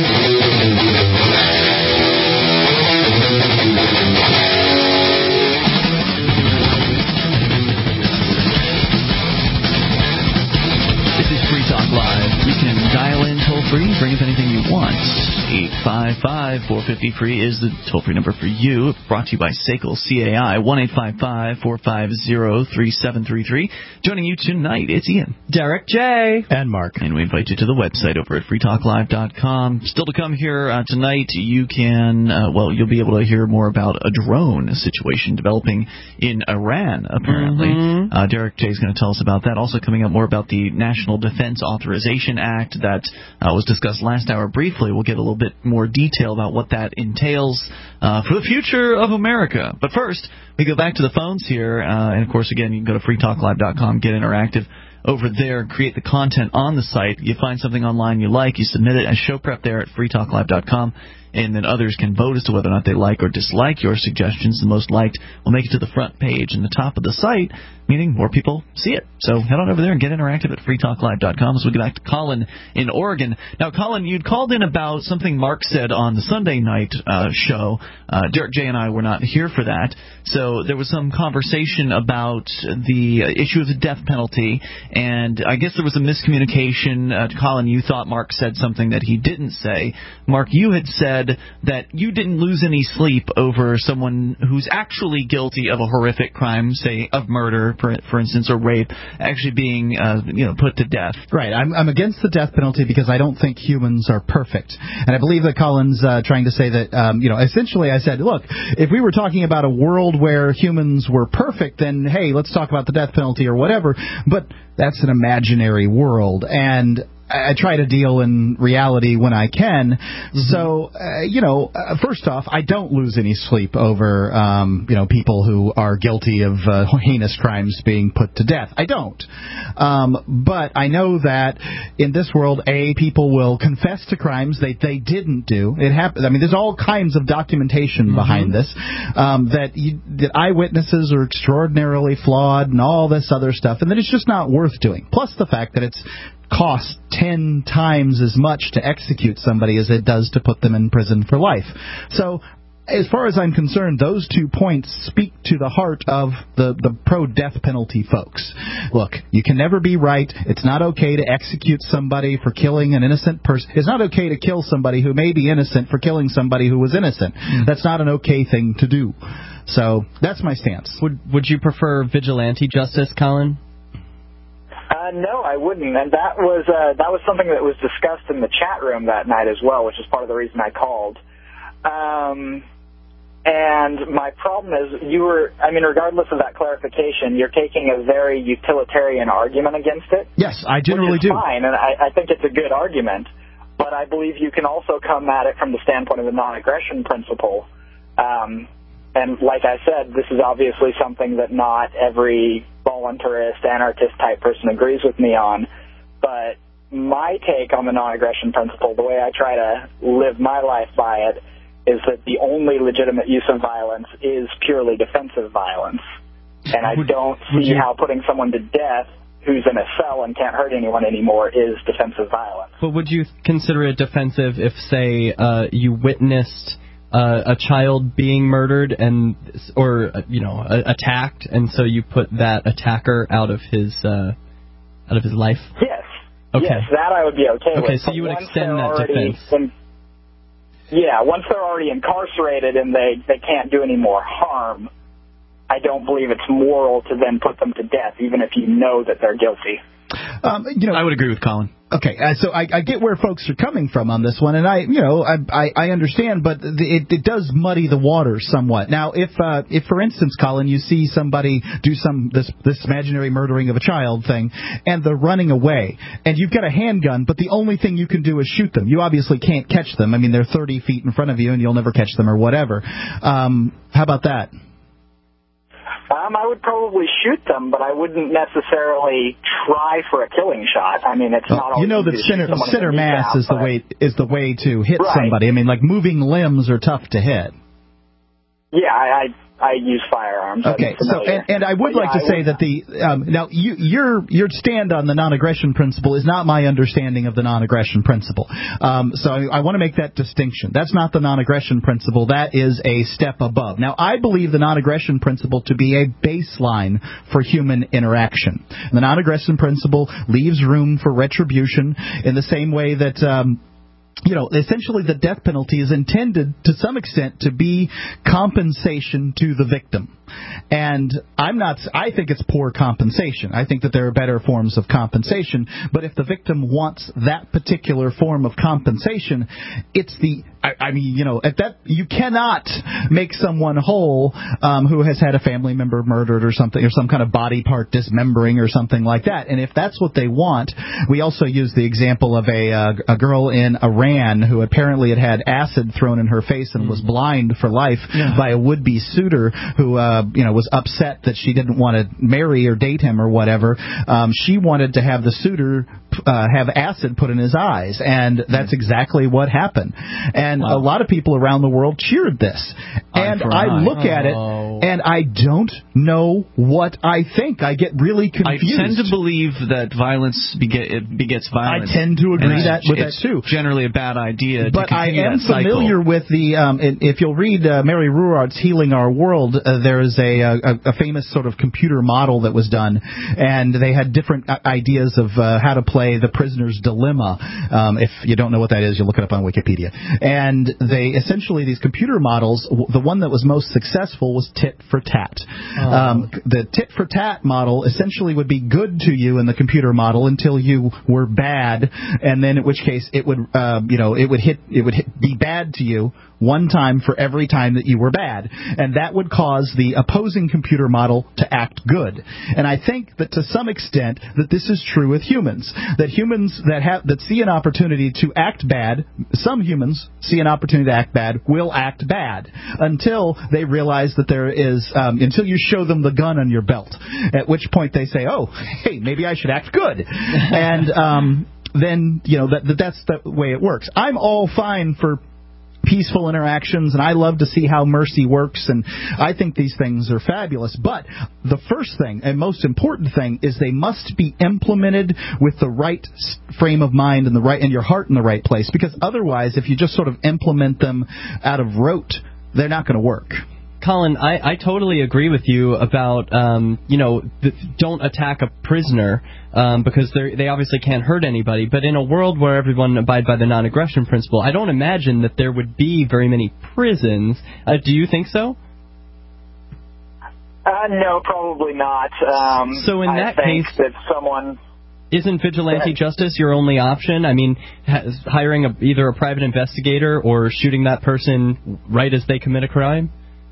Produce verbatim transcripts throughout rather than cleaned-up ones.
Bring up anything you want. eight five five, four five zero, free is the toll-free number for you. Brought to you by S A C L C A I, one eight five five, four five zero, three seven three three. Joining you tonight, it's Ian, Derek, Jay, and Mark. And we invite you to the website over at free talk live dot com. Still to come here uh, tonight, you can, uh, well, you'll be able to hear more about a drone situation developing in Iran, apparently. Mm-hmm. Uh, Derek Jay is going to tell us about that. Also coming up, more about the National Defense Authorization Act that uh, was discussed last hour briefly. We'll get a little bit more detail about what that entails uh, for the future of America. But first, we go back to the phones here. Uh, and, of course, again, you can go to free talk live dot com, get interactive over there, create the content on the site. You find something online you like, you submit it as show prep there at free talk live dot com. And then others can vote as to whether or not they like or dislike your suggestions. The most liked will make it to the front page and the top of the site, meaning more people see it. So head on over there and get interactive at free talk live dot com as we get back to Colin in Oregon. Now, Colin, you'd called in about something Mark said on the Sunday night uh, show. Uh, Derek Jay and I were not here for that. So there was some conversation about the issue of the death penalty, and I guess there was a miscommunication. Uh, Colin, you thought Mark said something that he didn't say. Mark, you had said that you didn't lose any sleep over someone who's actually guilty of a horrific crime, say of murder, for, for instance, or rape, actually being uh, you know, put to death. Right. I'm, I'm against the death penalty because I don't think humans are perfect. And I believe that Colin's uh, trying to say that, um, you know, essentially I said, look, if we were talking about a world where humans were perfect, then, hey, let's talk about the death penalty or whatever. But that's an imaginary world. And I try to deal in reality when I can. Mm-hmm. So, uh, you know, uh, first off, I don't lose any sleep over, um, you know, people who are guilty of uh, heinous crimes being put to death. I don't. Um, but I know that in this world, A, people will confess to crimes they, they didn't do. It happens. I mean, there's all kinds of documentation mm-hmm. behind this, um, that, you, that eyewitnesses are extraordinarily flawed and all this other stuff, and that it's just not worth doing. Plus the fact that it's costs ten times as much to execute somebody as it does to put them in prison for life. So, as far as I'm concerned, those two points speak to the heart of the, the pro-death penalty folks. Look, you can never be right. It's not okay to execute somebody for killing an innocent person. It's not okay to kill somebody who may be innocent for killing somebody who was innocent. Mm. That's not an okay thing to do. So, that's my stance. Would, would you prefer vigilante justice, Colin? Uh, no, I wouldn't, and that was uh, that was something that was discussed in the chat room that night as well, which is part of the reason I called. Um, and my problem is, you were, I mean, regardless of that clarification, you're taking a very utilitarian argument against it. Yes, I generally which is do. Fine, and I, I think it's a good argument, but I believe you can also come at it from the standpoint of the non-aggression principle. Um, And like I said, this is obviously something that not every voluntarist, anarchist-type person agrees with me on. But my take on the non-aggression principle, the way I try to live my life by it, is that the only legitimate use of violence is purely defensive violence. And I don't see you... how putting someone to death who's in a cell and can't hurt anyone anymore is defensive violence. But would you consider it defensive if, say, uh, you witnessed Uh, a child being murdered and or uh, you know uh, attacked, and so you put that attacker out of his uh, out of his life? Yes. Okay. Yes, that I would be okay, okay with. Okay, so you would extend that defense. In, yeah, once they're already incarcerated and they, they can't do any more harm, I don't believe it's moral to then put them to death, even if you know that they're guilty. Um, you know, I would agree with Colin. Okay, uh, so I, I get where folks are coming from on this one, and I, you know, I, I, I understand, but the, it, it does muddy the waters somewhat. Now, if, uh, if for instance, Colin, you see somebody do some this this imaginary murdering of a child thing, and they're running away, and you've got a handgun, but the only thing you can do is shoot them. You obviously can't catch them. I mean, they're thirty feet in front of you, and you'll never catch them or whatever. Um, how about that? Um, I would probably shoot them, but I wouldn't necessarily try for a killing shot. I mean, it's well, not always you know that center, center mass out, is the way is the way to hit right. somebody. I mean, like moving limbs are tough to hit. Yeah, I, I, I use firearms. Okay, so and, and I would but like yeah, to say would, that the um, now you, your your stand on the non-aggression principle is not my understanding of the non-aggression principle. Um, so I, I want to make that distinction. That's not the non-aggression principle. That is a step above. Now, I believe the non-aggression principle to be a baseline for human interaction. The non-aggression principle leaves room for retribution in the same way that. Um, You know, essentially the death penalty is intended to some extent to be compensation to the victim. And I'm not, I think it's poor compensation. I think that there are better forms of compensation. But if the victim wants that particular form of compensation, it's the, I, I mean, you know, at that, you cannot make someone whole um, who has had a family member murdered or something, or some kind of body part dismembering or something like that. And if that's what they want, we also use the example of a, uh, a girl in Iran who apparently had had acid thrown in her face and mm. was blind for life yeah. by a would-be suitor who, uh, you know, was upset that she didn't want to marry or date him or whatever. Um, she wanted to have the suitor uh, have acid put in his eyes, and that's exactly what happened. And wow. a lot of people around the world cheered this. And I, I look at it, and I don't know what I think. I get really confused. I tend to believe that violence beget, it begets violence. I tend to agree that with that too. Generally, a bad idea. But to I am that familiar cycle. with the. Um, if you'll read uh, Mary Ruwart's "Healing Our World," uh, there is a, a, a famous sort of computer model that was done, and they had different ideas of uh, how to play the prisoner's dilemma. Um, if you don't know what that is, you look it up on Wikipedia. And they essentially these computer models. The one that was most successful was tit for tat. Oh. Um, the tit for tat model essentially would be good to you in the computer model until you were bad, and then in which case it would, uh, you know, it would hit, it would hit, be bad to you one time for every time that you were bad, and that would cause the opposing computer model to act good. And I think that to some extent that this is true with humans. That humans that have that see an opportunity to act bad, some humans see an opportunity to act bad, will act bad until they realize that there is, um, until you show them the gun on your belt, at which point they say, oh, hey, maybe I should act good. and um, then, you know, that, that that's the way it works. I'm all fine for peaceful interactions, and I love to see how mercy works, and I think these things are fabulous. But the first thing and most important thing is they must be implemented with the right frame of mind and the right and your heart in the right place, because otherwise, if you just sort of implement them out of rote, they're not going to work. Colin, I, I totally agree with you about, um, you know, th- don't attack a prisoner um, because they obviously can't hurt anybody. But in a world where everyone abide by the non-aggression principle, I don't imagine that there would be very many prisons. Uh, do you think so? Uh, no, probably not. Um, so in I that think case, that someone... Isn't vigilante justice your only option? I mean, has hiring a, either a private investigator or shooting that person right as they commit a crime?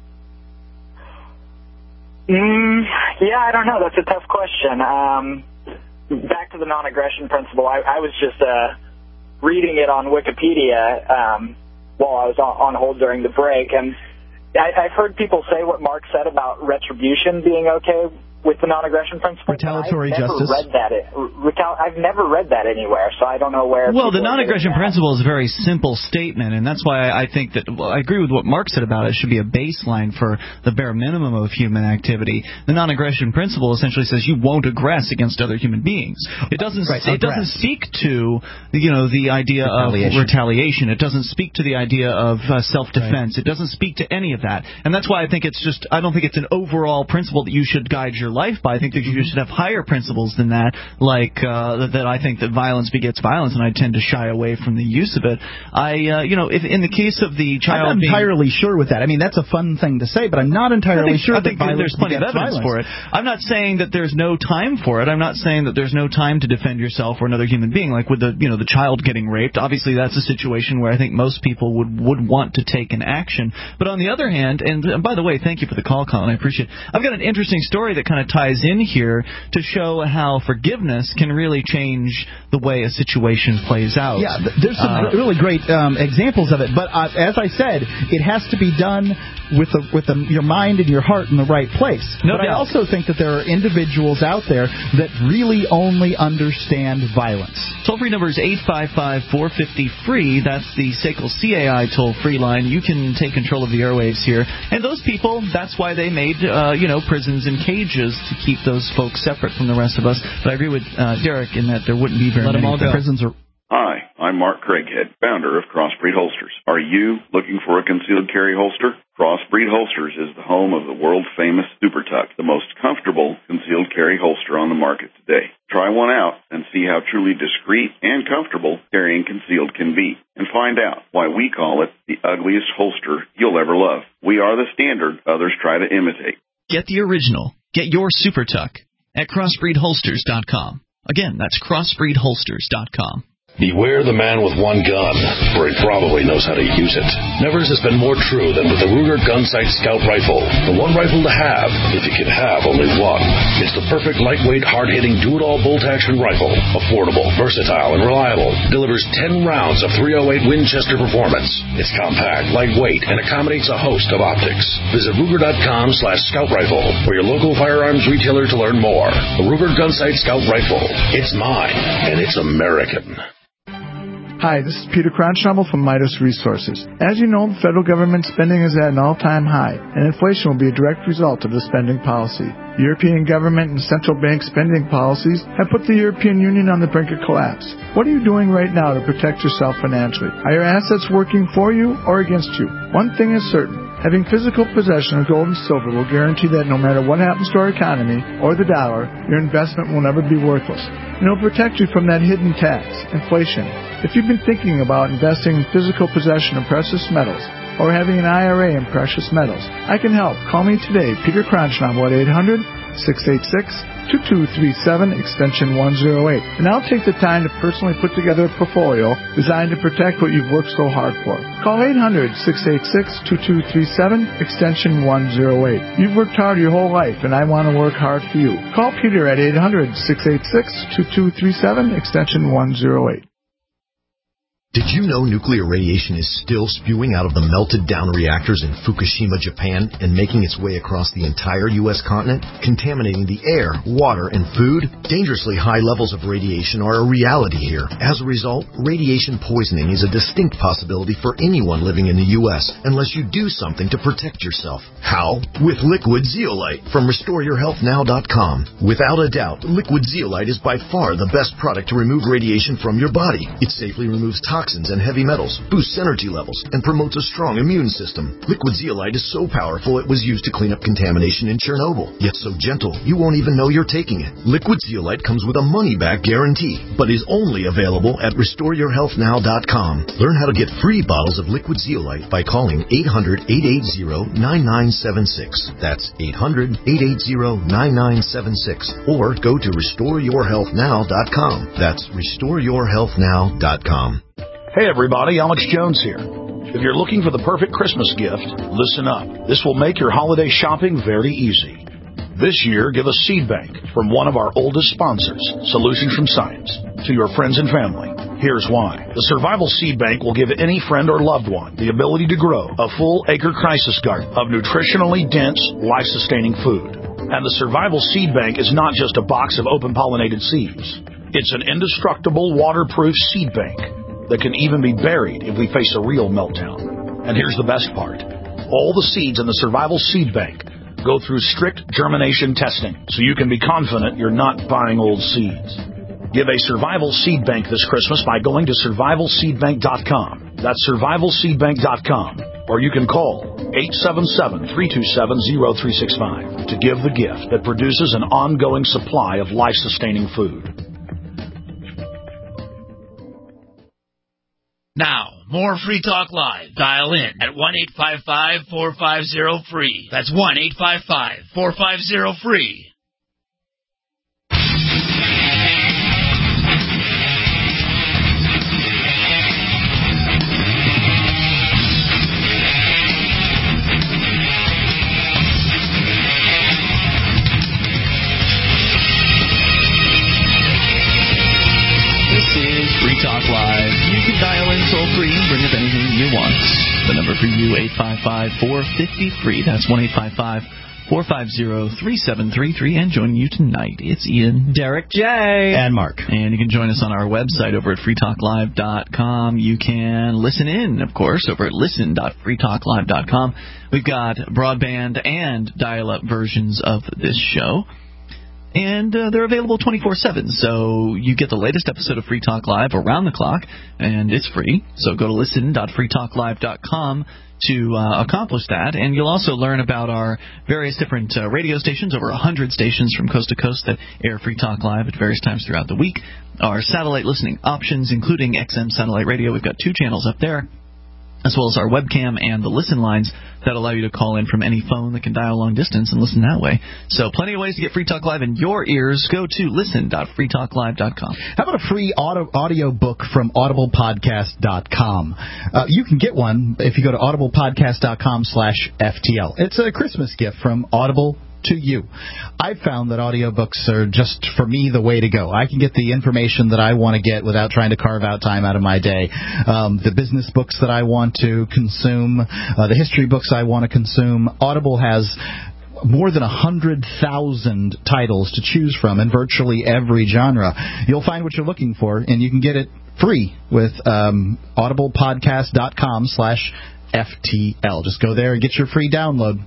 Mm, yeah, I don't know. That's a tough question. Um, back to the non-aggression principle, I, I was just uh, reading it on Wikipedia um, while I was on, on hold during the break, and I, I've heard people say what Mark said about retribution being okay with the non-aggression principle. Retaliatory I've never justice. Read that it, retal, I've never read that anywhere, so I don't know where. Well, the non-aggression principle is a very simple statement, and that's why I think that well, I agree with what Mark said about it. It should be a baseline for the bare minimum of human activity. The non-aggression principle essentially says you won't aggress against other human beings. It doesn't. Right, it doesn't speak to you know the idea retaliation. of retaliation. It doesn't speak to the idea of uh, self-defense. Right. It doesn't speak to any of that, and that's why I think it's just. I don't think it's an overall principle that you should guide your life by. I think that you should have higher principles than that, like uh, that, that I think that violence begets violence, and I tend to shy away from the use of it. I, uh, you know, if in the case of the child, I'm not being, entirely sure with that. I mean, that's a fun thing to say, but I'm not entirely I think, sure I think that, that there's plenty of evidence violence. for it. I'm not saying that there's no time for it. I'm not saying that there's no time to defend yourself or another human being. Like with the, you know, the child getting raped. Obviously, that's a situation where I think most people would would want to take an action. But on the other hand, and, and by the way, thank you for the call, Colin. I appreciate it. I've got an interesting story that kind of kind of ties in here to show how forgiveness can really change the way a situation plays out. Yeah, there's some uh, really great um, examples of it. But uh, as I said, it has to be done with the, with the, your mind and your heart in the right place. No but doubt. I also think that there are individuals out there that really only understand violence. Toll-free number is eight five five, four five zero, free. That's the S A C L C A I toll-free line. You can take control of the airwaves here. And those people, that's why they made, uh, you know, prisons and cages to keep those folks separate from the rest of us. But I agree with uh, Derek in that there wouldn't be very Let many. them all go. Prisons are... Hi, I'm Mark Craighead, founder of Crossbreed Holsters. Are you looking for a concealed carry holster? Crossbreed Holsters is the home of the world-famous Super Tuck, the most comfortable concealed carry holster on the market today. Try one out and see how truly discreet and comfortable carrying concealed can be, and find out why we call it the ugliest holster you'll ever love. We are the standard others try to imitate. Get the original. Get your Super Tuck at crossbreed holsters dot com. Again, that's crossbreed holsters dot com. Beware the man with one gun, for he probably knows how to use it. Never has this been more true than with the Ruger Gunsight Scout Rifle. The one rifle to have, if you can have only one. It's the perfect lightweight, hard-hitting, do-it-all bolt-action rifle. Affordable, versatile, and reliable. Delivers ten rounds of three oh eight Winchester performance. It's compact, lightweight, and accommodates a host of optics. Visit Ruger.com slash Scout Rifle or your local firearms retailer to learn more. The Ruger Gunsight Scout Rifle. It's mine, and it's American. Hi, this is Peter Cronschnabel from Midas Resources. As you know, the federal government spending is at an all-time high, and inflation will be a direct result of the spending policy. The European government and central bank spending policies have put the European Union on the brink of collapse. What are you doing right now to protect yourself financially? Are your assets working for you or against you? One thing is certain. Having physical possession of gold and silver will guarantee that no matter what happens to our economy or the dollar, your investment will never be worthless. And it will protect you from that hidden tax, inflation. If you've been thinking about investing in physical possession of precious metals or having an I R A in precious metals, I can help. Call me today, Peter Cronschnabel at eight hundred, six eight six, two two three seven, extension one oh eight. And I'll take the time to personally put together a portfolio designed to protect what you've worked so hard for. Call eight hundred, six eight six, two two three seven, extension one oh eight. You've worked hard your whole life, and I want to work hard for you. Call Peter at eight hundred, six eight six, two two three seven, extension one oh eight. Did you know nuclear radiation is still spewing out of the melted-down reactors in Fukushima, Japan, and making its way across the entire U S continent, contaminating the air, water, and food? Dangerously high levels of radiation are a reality here. As a result, radiation poisoning is a distinct possibility for anyone living in the U S unless you do something to protect yourself. How? With Liquid Zeolite from restore your health now dot com. Without a doubt, Liquid Zeolite is by far the best product to remove radiation from your body. It safely removes toxins toxins and heavy metals, boosts energy levels, and promotes a strong immune system. Liquid Zeolite is so powerful it was used to clean up contamination in Chernobyl, yet so gentle you won't even know you're taking it. Liquid Zeolite comes with a money-back guarantee, but is only available at restore your health now dot com. Learn how to get free bottles of Liquid Zeolite by calling eight hundred, eight eight zero, nine nine seven six. That's eight hundred, eight eight zero, nine nine seven six. Or go to restore your health now dot com. That's restore your health now dot com. Hey everybody, Alex Jones here. If you're looking for the perfect Christmas gift, listen up. This will make your holiday shopping very easy. This year, give a seed bank from one of our oldest sponsors, Solutions from Science, to your friends and family. Here's why. The Survival Seed Bank will give any friend or loved one the ability to grow a full acre crisis garden of nutritionally dense, life-sustaining food. And the Survival Seed Bank is not just a box of open-pollinated seeds. It's an indestructible, waterproof seed bank that can even be buried if we face a real meltdown. And here's the best part. All the seeds in the Survival Seed Bank go through strict germination testing, so you can be confident you're not buying old seeds. Give a Survival Seed Bank this Christmas by going to survival seed bank dot com. That's survival seed bank dot com. Or you can call eight seven seven, three two seven, zero three six five to give the gift that produces an ongoing supply of life-sustaining food. Now, more Free Talk Live. Dial in at one eight five five, four five zero, free. That's one eight five five, four five zero, free. anything you want. The number for you, eight five five, four five zero, free. That's one eight five five, four five zero, three seven three three. And joining you tonight, it's Ian, Derek J. and Mark. And you can join us on our website over at free talk live dot com. You can listen in, of course, over at listen dot free talk live dot com. We've got broadband and dial-up versions of this show. And uh, they're available twenty-four seven, so you get the latest episode of Free Talk Live around the clock, and it's free. So go to listen dot free talk live dot com to uh, accomplish that, and you'll also learn about our various different uh, radio stations, over one hundred stations from coast to coast that air Free Talk Live at various times throughout the week. Our satellite listening options, including X M Satellite Radio, we've got two channels up there, as well as our webcam and the listen lines that allow you to call in from any phone that can dial long distance and listen that way. So plenty of ways to get Free Talk Live in your ears. Go to listen dot free talk live dot com. How about a free audio, audio book from audible podcast dot com? Uh, you can get one if you go to audible podcast dot com slash F T L. It's a Christmas gift from Audible to you. I've found that audiobooks are just, for me, the way to go. I can get the information that I want to get without trying to carve out time out of my day. Um, the business books that I want to consume, uh, the history books I want to consume. Audible has more than one hundred thousand titles to choose from in virtually every genre. You'll find what you're looking for, and you can get it free with um, audible podcast dot com slash F T L. Just go there and get your free download.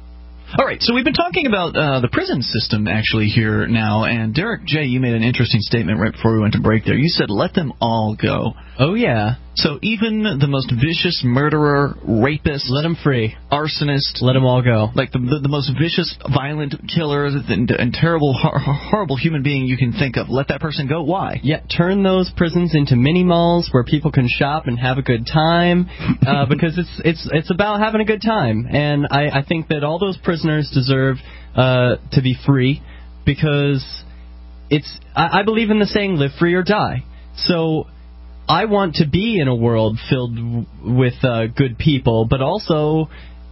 All right, so we've been talking about uh, the prison system actually here now, and Derek J., you made an interesting statement right before we went to break there. You said, let them all go. Oh, yeah. So even the most vicious murderer, rapist, let them free, arsonist, let them all go. Like the the, the most vicious, violent killer and, and terrible, hor- horrible human being you can think of, let that person go. Why? Yeah, turn those prisons into mini malls where people can shop and have a good time, uh, because it's it's it's about having a good time. And I, I think that all those prisoners deserve uh, to be free, because it's I, I believe in the saying, live free or die. So I want to be in a world filled w- with uh, good people, but also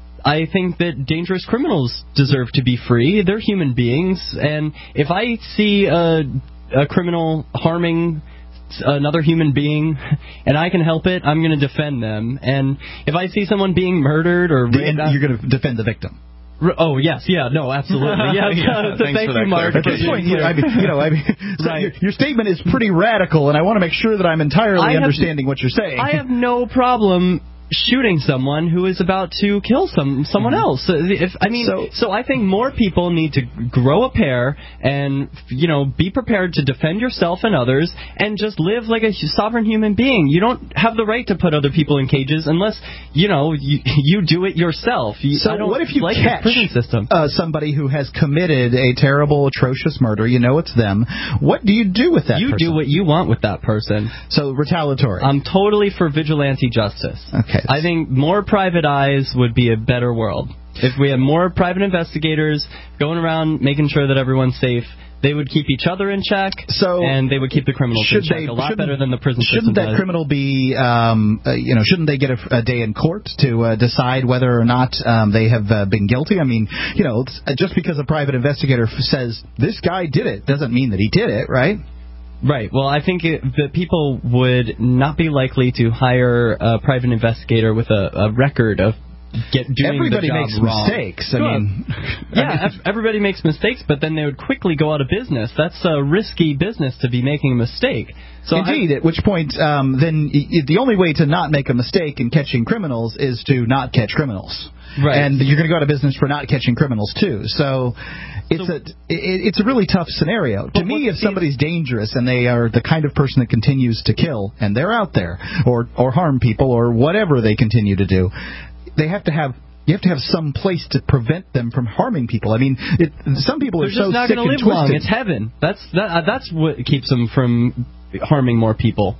I think that dangerous criminals deserve to be free. They're human beings, and if I see a, a criminal harming another human being and I can help it, I'm going to defend them. And if I see someone being murdered or raped, you're going to defend the victim. Oh, yes, yeah, no, absolutely. Yes. yeah, so thank you, Mark. At this point, you know, I mean, you know, I mean so right. your, your statement is pretty radical, and I want to make sure that I'm entirely I have, understanding what you're saying. I have no problem shooting someone who is about to kill some someone mm-hmm. else. If I mean, so, so I think more people need to grow a pair and, you know, be prepared to defend yourself and others, and just live like a sovereign human being. You don't have the right to put other people in cages unless, you know, you, you do it yourself. You, so I don't what if you like catch the prison system. Uh, somebody who has committed a terrible, atrocious murder? You know it's them. What do you do with that you person? You do what you want with that person. So retaliatory. I'm totally for vigilante justice. Okay. I think more private eyes would be a better world. If we had more private investigators going around making sure that everyone's safe, they would keep each other in check, so and they would keep the criminals in check they, a lot better than the prison system Shouldn't that does. criminal be, um, uh, you know, shouldn't they get a, a day in court to uh, decide whether or not um, they have uh, been guilty? I mean, you know, just because a private investigator f- says this guy did it doesn't mean that he did it, right? Right. Well, I think it, that people would not be likely to hire a private investigator with a, a record of get doing Everybody the job makes wrong. mistakes. I Sure. mean, yeah, I mean, everybody makes mistakes, but then they would quickly go out of business. That's a risky business to be making a mistake. So Indeed, I, at which point, um, then y- the only way to not make a mistake in catching criminals is to not catch criminals. Right. And you're going to go out of business for not catching criminals, too. So it's so, a it, it's a really tough scenario. To me, if somebody's dangerous and they are the kind of person that continues to kill, and they're out there, or, or harm people, or whatever they continue to do, they have to have... You have to have some place to prevent them from harming people. I mean, it, some people They're are so just not sick going to and live long. twisted. It's heaven. That's that. Uh, that's what keeps them from harming more people.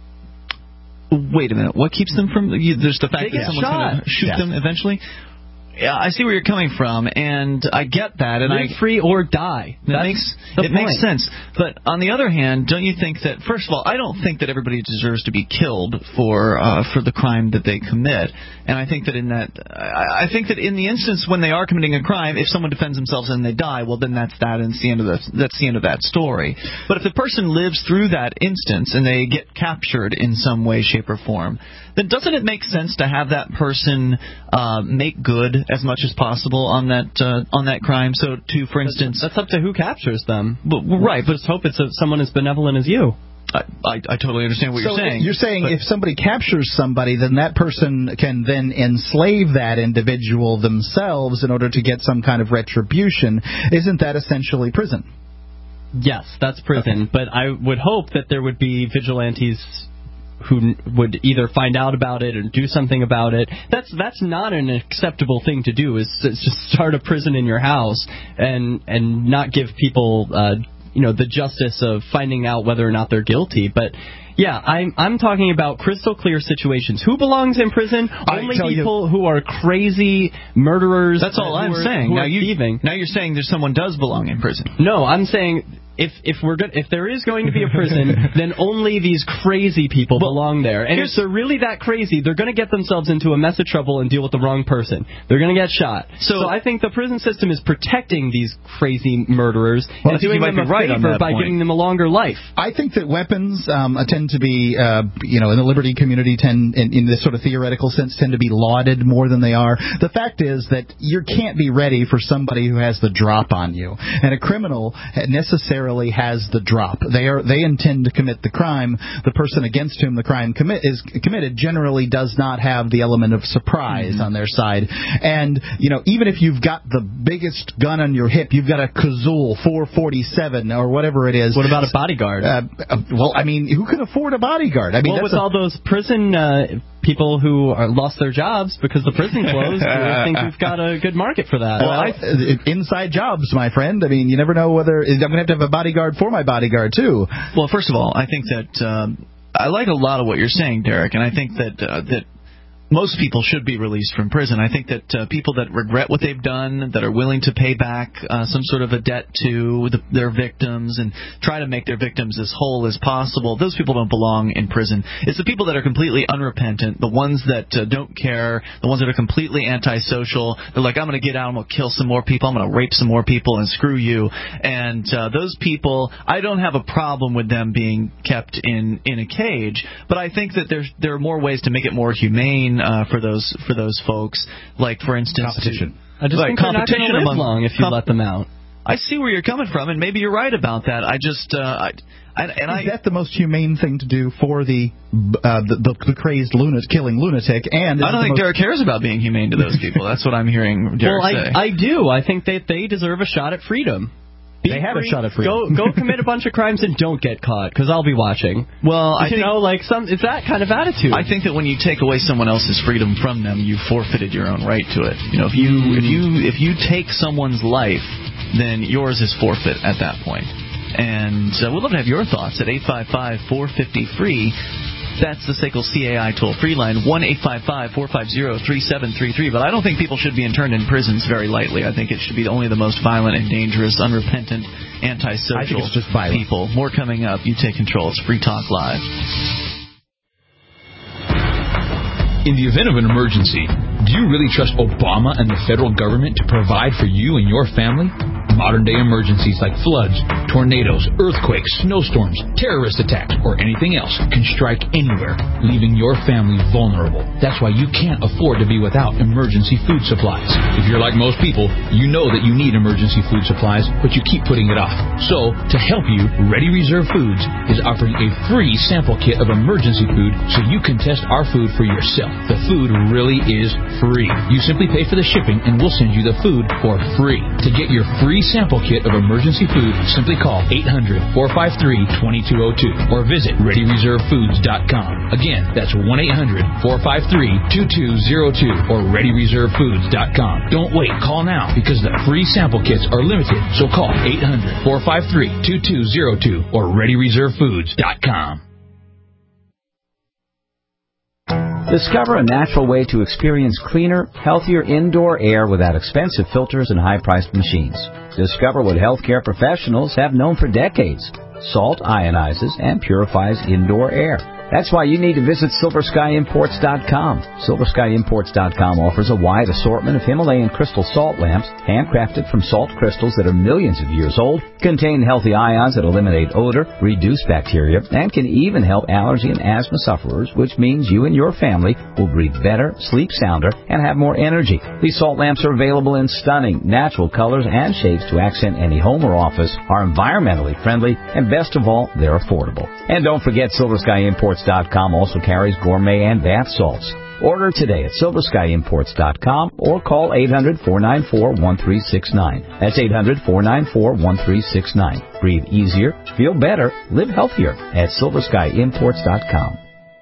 Wait a minute. What keeps them from? You, there's the fact They that get someone's shot. going to shoot Yeah. them eventually. Yeah, I see where you're coming from, and I get that. And Live I free or die. That That's makes the it point. makes sense. But on the other hand, don't you think that, first of all, I don't think that everybody deserves to be killed for uh, for the crime that they commit. And I think that in that, I, I think that in the instance when they are committing a crime, if someone defends themselves and they die, well, then that's that, and it's the end of the that's the end of that story. But if the person lives through that instance and they get captured in some way, shape, or form, then doesn't it make sense to have that person uh, make good as much as possible on that uh, on that crime? So, to for instance, that's up to who captures them. But, right, but just hope it's a, someone as benevolent as you. I, I, I totally understand what so you're saying. You're saying but, if somebody captures somebody, then that person can then enslave that individual themselves in order to get some kind of retribution. Isn't that essentially prison? Yes, that's prison. Okay. But I would hope that there would be vigilantes who would either find out about it or do something about it. That's that's not an acceptable thing to do, is to just start a prison in your house and and not give people uh, you know the justice of finding out whether or not they're guilty. But yeah, I'm I'm talking about crystal clear situations. Who belongs in prison? I Only tell people you, who are crazy murderers. That's all I'm are, saying. Now, you, thieving. now you're saying there's someone does belong in prison. No, I'm saying if if we're good, if there is going to be a prison, then only these crazy people well, belong there. And if they're really that crazy, they're going to get themselves into a mess of trouble and deal with the wrong person. They're going to get shot. So, so I think the prison system is protecting these crazy murderers well, and doing them a right favor by point. giving them a longer life. I think that weapons um, tend to be, uh, you know, in the liberty community, tend in, in this sort of theoretical sense, tend to be lauded more than they are. The fact is that you can't be ready for somebody who has the drop on you, and a criminal necessarily has the drop. They are they intend to commit the crime. The person against whom the crime commit is committed generally does not have the element of surprise mm-hmm. on their side. And you know, even if you've got the biggest gun on your hip, you've got a Kazul four forty-seven or whatever it is. What about a bodyguard? Uh, uh, well, I mean, who can afford a bodyguard? I mean, well, that's with a, all those prison uh, people who are, lost their jobs because the prison closed, I think we've got a good market for that. Well, I, inside jobs, my friend. I mean, you never know whether I'm going to have to have a bodyguard for my bodyguard too. Well, first of all, I think that um, I like a lot of what you're saying, Derek, and I think that uh, that. most people should be released from prison. I think that uh, people that regret what they've done, that are willing to pay back uh, some sort of a debt to the, their victims and try to make their victims as whole as possible, those people don't belong in prison. It's the people that are completely unrepentant, the ones that uh, don't care, the ones that are completely antisocial. They're like, I'm going to get out, I'm going to kill some more people, I'm going to rape some more people, and screw you. And uh, those people, I don't have a problem with them being kept in, in a cage, but I think that there's, there are more ways to make it more humane Uh, for those for those folks, like for instance, competition. I just like think they're not going to live among, long if you com- let them out. I see where you're coming from, and maybe you're right about that. I just, uh, I, I, and is I, that the most humane thing to do for the uh, the, the, the crazed lunatic, killing lunatic? And I don't think most... Derek cares about being humane to those people. That's what I'm hearing Derek well, say. I, I do. I think that they deserve a shot at freedom. Be they have free. a shot at freedom. Go go commit a bunch of crimes and don't get caught, because I'll be watching. Well, I you think, know, like some it's that kind of attitude. I think that when you take away someone else's freedom from them, you forfeited your own right to it. You know, if you mm. if you if you take someone's life, then yours is forfeit at that point. And uh, we'd love to have your thoughts at eight five five, four five zero, free. That's the S A C L C A I toll-free line, one eight five five, four five zero, three seven three three. But I don't think people should be interned in prisons very lightly. I think it should be only the most violent and dangerous, unrepentant, antisocial I think it's just violent. people. More coming up. You take control. It's Free Talk Live. In the event of an emergency, do you really trust Obama and the federal government to provide for you and your family? Modern-day emergencies like floods, tornadoes, earthquakes, snowstorms, terrorist attacks, or anything else can strike anywhere, leaving your family vulnerable. That's why you can't afford to be without emergency food supplies. If you're like most people, you know that you need emergency food supplies, but you keep putting it off. So, to help you, Ready Reserve Foods is offering a free sample kit of emergency food so you can test our food for yourself. The food really is free. You simply pay for the shipping and we'll send you the food for free. To get your free sample kit of emergency food, simply call eight hundred, four five three, two two zero two or visit ready reserve foods dot com. Again, that's one eight hundred, four five three, two two zero two or ready reserve foods dot com. Don't wait, call now because the free sample kits are limited. So call eight hundred, four five three, two two zero two or ready reserve foods dot com. Discover a natural way to experience cleaner, healthier indoor air without expensive filters and high-priced machines. Discover what healthcare professionals have known for decades. Salt ionizes and purifies indoor air. That's why you need to visit Silver Sky Imports dot com. Silver Sky Imports dot com offers a wide assortment of Himalayan crystal salt lamps, handcrafted from salt crystals that are millions of years old, contain healthy ions that eliminate odor, reduce bacteria, and can even help allergy and asthma sufferers, which means you and your family will breathe better, sleep sounder, and have more energy. These salt lamps are available in stunning, natural colors and shapes to accent any home or office, are environmentally friendly, and best of all, they're affordable. And don't forget, Silver Sky Imports dot com also carries gourmet and bath salts. Order today at Silver Sky Imports dot com or call eight hundred, four nine four, one three six nine. That's eight hundred, four nine four, one three six nine. Breathe easier, feel better, live healthier at Silver Sky Imports dot com.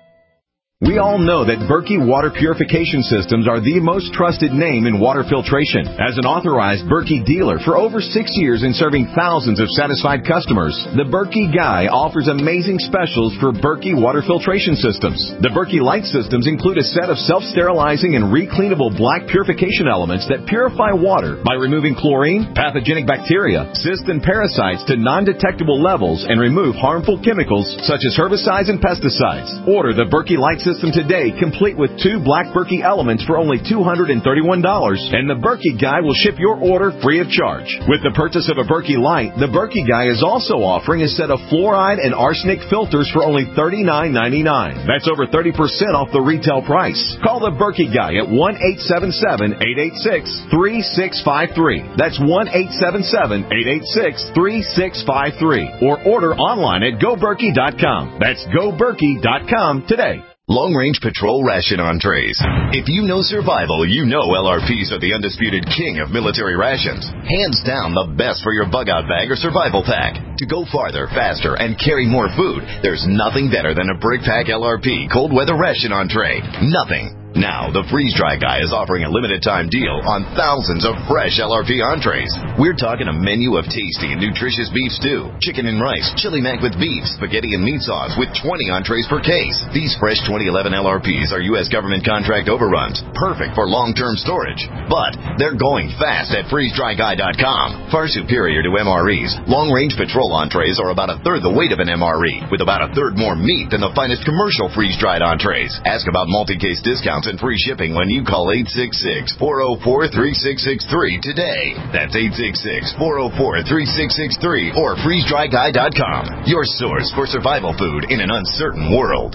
We all know that Berkey Water Purification Systems are the most trusted name in water filtration. As an authorized Berkey dealer for over six years and serving thousands of satisfied customers, the Berkey Guy offers amazing specials for Berkey Water Filtration Systems. The Berkey Light Systems include a set of self-sterilizing and recleanable black purification elements that purify water by removing chlorine, pathogenic bacteria, cysts, and parasites to non-detectable levels and remove harmful chemicals such as herbicides and pesticides. Order the Berkey Light Systems System today, complete with two black Berkey elements for only two hundred thirty-one dollars, and the Berkey Guy will ship your order free of charge. With the purchase of a Berkey Light, the Berkey Guy is also offering a set of fluoride and arsenic filters for only thirty-nine ninety-nine. That's over thirty percent off the retail price. Call the Berkey Guy at one eight seven seven, eight eight six, three six five three. That's one eight seven seven, eight eight six, three six five three. Or order online at go berkey dot com. That's go berkey dot com today. Long Range Patrol Ration Entrees. If you know survival, you know L R Ps are the undisputed king of military rations. Hands down the best for your bug-out bag or survival pack. To go farther, faster, and carry more food, there's nothing better than a Brick Pack L R P Cold Weather Ration Entree. Nothing. Now, the Freeze Dry Guy is offering a limited-time deal on thousands of fresh L R P entrees. We're talking a menu of tasty and nutritious beef stew, chicken and rice, chili mac with beef, spaghetti and meat sauce with twenty entrees per case. These fresh twenty eleven L R Ps are U S government contract overruns, perfect for long-term storage. But they're going fast at freeze dry guy dot com. Far superior to M R Es, long-range patrol entrees are about a third the weight of an M R E, with about a third more meat than the finest commercial freeze-dried entrees. Ask about multi-case discounts and free shipping when you call eight six six, four oh four, three six six three today. That's eight six six, four oh four, three six six three or freeze dry guy dot com. Your source for survival food in an uncertain world.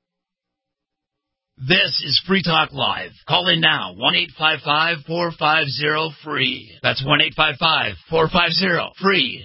This is Free Talk Live. Call in now, one eight five five, four five zero, free. That's one eight five five, four five zero, free.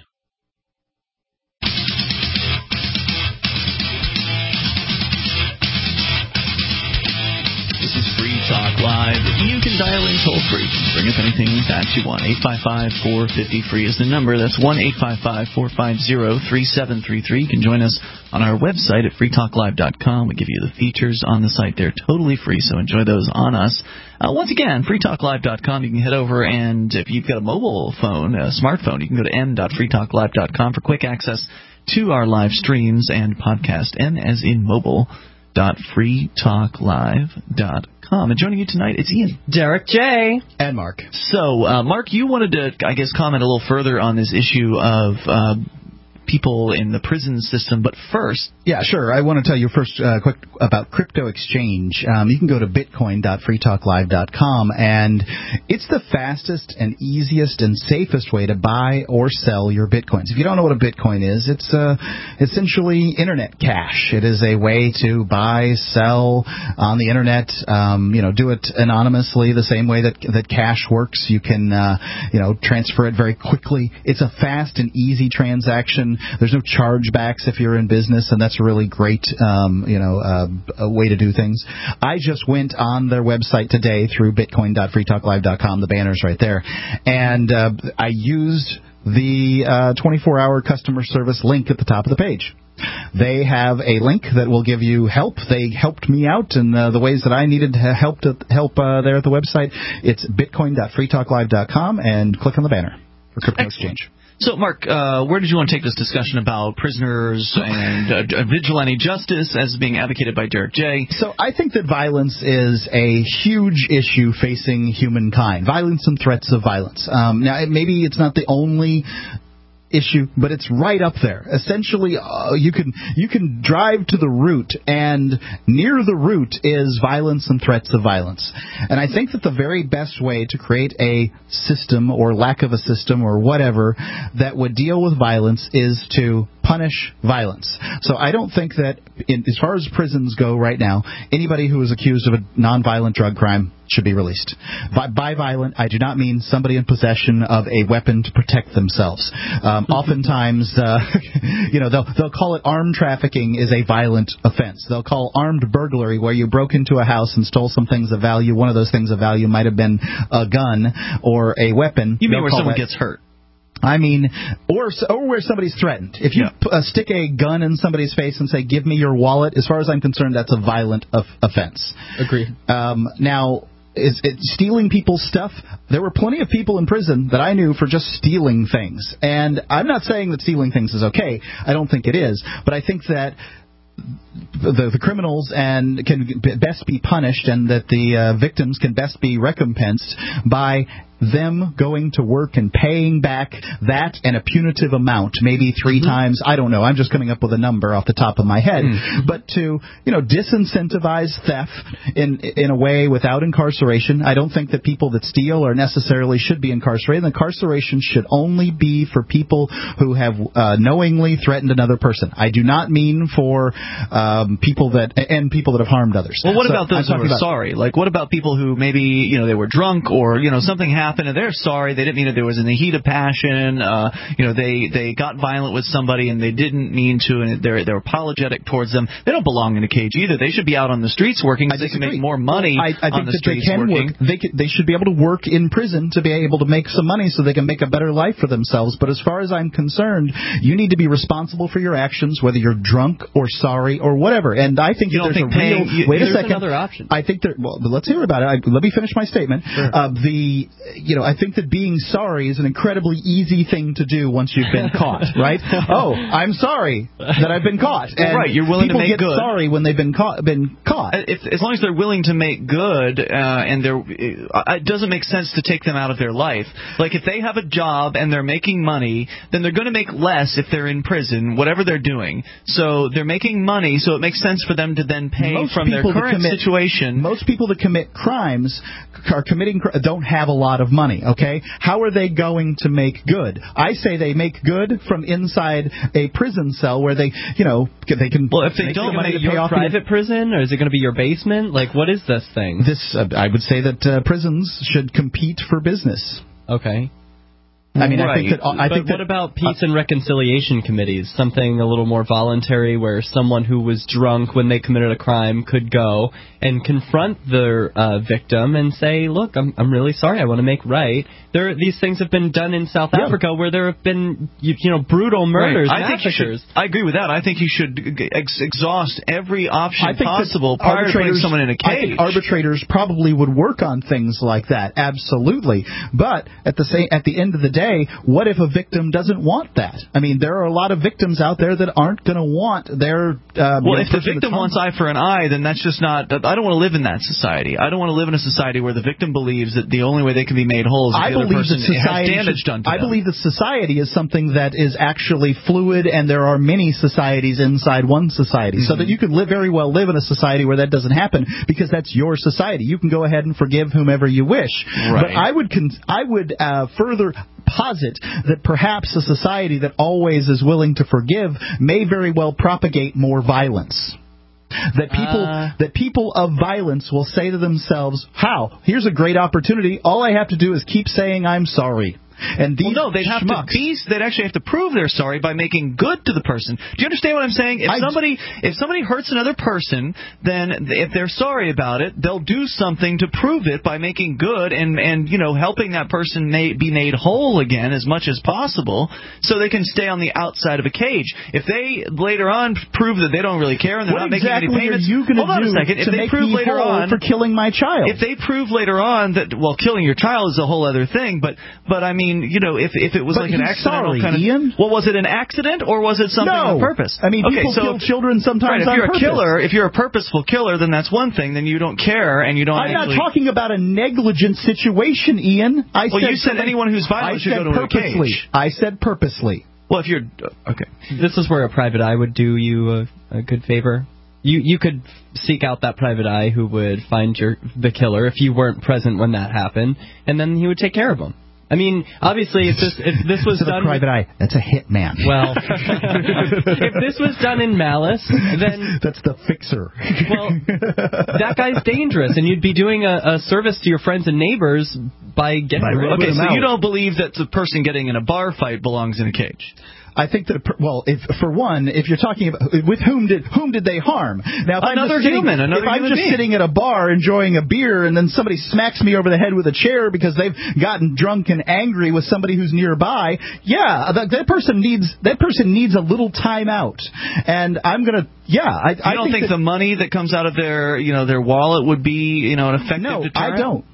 This is Free Talk Live. You can dial in toll free. Bring up anything that you want. eight five five, four five zero, free is the number. That's one eight five five, four five zero, three seven three three. You can join us on our website at free talk live dot com. We give you the features on the site. They're totally free, so enjoy those on us. Uh, once again, free talk live dot com. You can head over, and if you've got a mobile phone, a smartphone, you can go to m dot free talk live dot com for quick access to our live streams and podcast. N as in mobile. Dot free talk live dot com. And joining you tonight, it's Ian, Derek J, and Mark. So, uh, Mark, you wanted to, I guess, comment a little further on this issue of uh, people in the prison system, but first... Yeah, sure. I want to tell you first uh, quick about crypto exchange. Um, you can go to bitcoin dot free talk live dot com, and it's the fastest and easiest and safest way to buy or sell your bitcoins. If you don't know what a bitcoin is, it's uh, essentially internet cash. It is a way to buy, sell on the internet. Um, you know, do it anonymously, the same way that that cash works. You can, uh, you know, transfer it very quickly. It's a fast and easy transaction. There's no chargebacks if you're in business, and that's a really great, um, you know, uh, a way to do things. I just went on their website today through bitcoin dot free talk live dot com. The banner's right there, and uh, I used the uh, twenty-four hour customer service link at the top of the page. They have a link that will give you help. They helped me out in uh, the ways that I needed help to help uh, there at the website. It's bitcoin dot free talk live dot com, and click on the banner for crypto Excellent. exchange. So, Mark, uh, where did you want to take this discussion about prisoners and uh, vigilante justice as being advocated by Derek J? So I think that violence is a huge issue facing humankind. Violence and threats of violence. Um, now, maybe it's not the only issue, but it's right up there. Essentially, uh, you can you can drive to the root, and near the root is violence and threats of violence. And I think that the very best way to create a system or lack of a system or whatever that would deal with violence is to punish violence. So I don't think that, in, as far as prisons go right now, anybody who is accused of a nonviolent drug crime should be released. By, by violent, I do not mean somebody in possession of a weapon to protect themselves. Um, oftentimes, uh, you know, they'll they'll call it armed trafficking is a violent offense. They'll call armed burglary, where you broke into a house and stole some things of value. One of those things of value might have been a gun or a weapon. You mean where someone that, gets hurt? I mean, or or where somebody's threatened. If you yeah. uh, stick a gun in somebody's face and say, "Give me your wallet," as far as I'm concerned, that's a violent of, offense. Agreed. Um, now, is it stealing people's stuff? There were plenty of people in prison that I knew for just stealing things. And I'm not saying that stealing things is okay. I don't think it is. But I think that the, the criminals and can best be punished, and that the uh, victims can best be recompensed by them going to work and paying back that and a punitive amount, maybe three mm-hmm. times. I don't know. I'm just coming up with a number off the top of my head. Mm-hmm. But to, you know, disincentivize theft in in a way without incarceration. I don't think that people that steal are necessarily should be incarcerated. And incarceration should only be for people who have uh, knowingly threatened another person. I do not mean for um, people that and people that have harmed others. Well, what so about those who are sorry? Like, what about people who maybe, you know, they were drunk or, you know, something happened and they're sorry. They didn't mean it. There was in the heat of passion. Uh, you know, they, they got violent with somebody and they didn't mean to, and they're they're apologetic towards them. They don't belong in a cage either. They should be out on the streets working so they can make more money I, I think on the that streets they can working. Work. They, can, they should be able to work in prison to be able to make some money so they can make a better life for themselves. But as far as I'm concerned, you need to be responsible for your actions, whether you're drunk or sorry or whatever. And I think you that don't there's think a real... paying, you, wait a there's second. another option. I think that... Well, let's hear about it. I, let me finish my statement. Sure. Uh, the... You know, I think that being sorry is an incredibly easy thing to do once you've been caught, right? Oh, I'm sorry that I've been caught. And right, you're willing to make good. People good. get sorry when they've been caught. Been caught. If, as long as they're willing to make good, uh, and they're, it doesn't make sense to take them out of their life. Like, if they have a job and they're making money, then they're going to make less if they're in prison, whatever they're doing. So they're making money, so it makes sense for them to then pay most from their current commit, situation. Most people that commit crimes are committing don't have a lot of money. Okay, how are they going to make good? I say they make good from inside a prison cell where they, you know, they can. Well, if they make don't, money to pay off private the, prison, or is it going to be your basement? Like, what is this thing? This, uh, I would say that uh, prisons should compete for business. Okay. I mean, right. I think that. I but think what that, about peace uh, and reconciliation committees? Something a little more voluntary, where someone who was drunk when they committed a crime could go and confront their uh, victim and say, "Look, I'm I'm really sorry. I want to make right." There, these things have been done in South yeah. Africa, where there have been you, you know brutal murders. Right. I think you should. I agree with that. I think you should ex- exhaust every option possible prior to putting someone in a cage. I think arbitrators probably would work on things like that. Absolutely, but at the same at the end of the day. What if a victim doesn't want that? I mean, there are a lot of victims out there that aren't going to want their... Uh, well, if the victim wants eye for an eye, then that's just not... I don't want to live in that society. I don't want to live in a society where the victim believes that the only way they can be made whole is if the other person has damage should, done to I them. believe that society is something that is actually fluid, and there are many societies inside one society. Mm-hmm. So that you could live very well live in a society where that doesn't happen, because that's your society. You can go ahead and forgive whomever you wish. Right. But I would, con- I would uh, further... posit that perhaps a society that always is willing to forgive may very well propagate more violence. That people uh, that people of violence will say to themselves, "How? Here's a great opportunity. All I have to do is keep saying I'm sorry." And these well, no, they'd have schmucks, to be, they'd actually have to prove they're sorry by making good to the person. Do you understand what I'm saying? If I somebody if somebody hurts another person, then if they're sorry about it, they'll do something to prove it by making good and and you know helping that person may, be made whole again as much as possible, so they can stay on the outside of a cage. If they later on prove that they don't really care and they're what not making exactly any payments, are you going hold on to do a second. If to they make prove me later whole on for killing my child, if they prove later on that well, killing your child is a whole other thing, but but I mean. mean, you know, if if it was but like an accidental sorry, kind of, Ian? well, was it an accident or was it something no. on purpose? I mean, okay, people so kill if, children sometimes right, if on you're purpose. a killer, if you're a purposeful killer, then that's one thing. Then you don't care and you don't. I'm actually... not talking about a negligent situation, Ian. I well, said you said anyone who's violent I should said go to purposely. a cage. I said purposely. Well, if you're okay, this is where a private eye would do you a, a good favor. You you could seek out that private eye who would find your the killer if you weren't present when that happened, and then he would take care of him. I mean, obviously, if this if this was done, a private eye, that's a hitman. Well, if this was done in malice, then that's the fixer. Well, that guy's dangerous, and you'd be doing a, a service to your friends and neighbors by getting by rid of okay. him So out. you don't believe that the person getting in a bar fight belongs in a cage? I think that, well, if for one, if you're talking about with whom did whom did they harm? Now, if another I'm just human, sitting, another if I'm human just being. sitting at a bar enjoying a beer, and then somebody smacks me over the head with a chair because they've gotten drunk and angry with somebody who's nearby, yeah, that, that person needs that person needs a little time out. And I'm gonna, yeah, I, you I don't think, think that, the money that comes out of their, you know, their wallet would be, you know, an effective no, deterrent? I don't.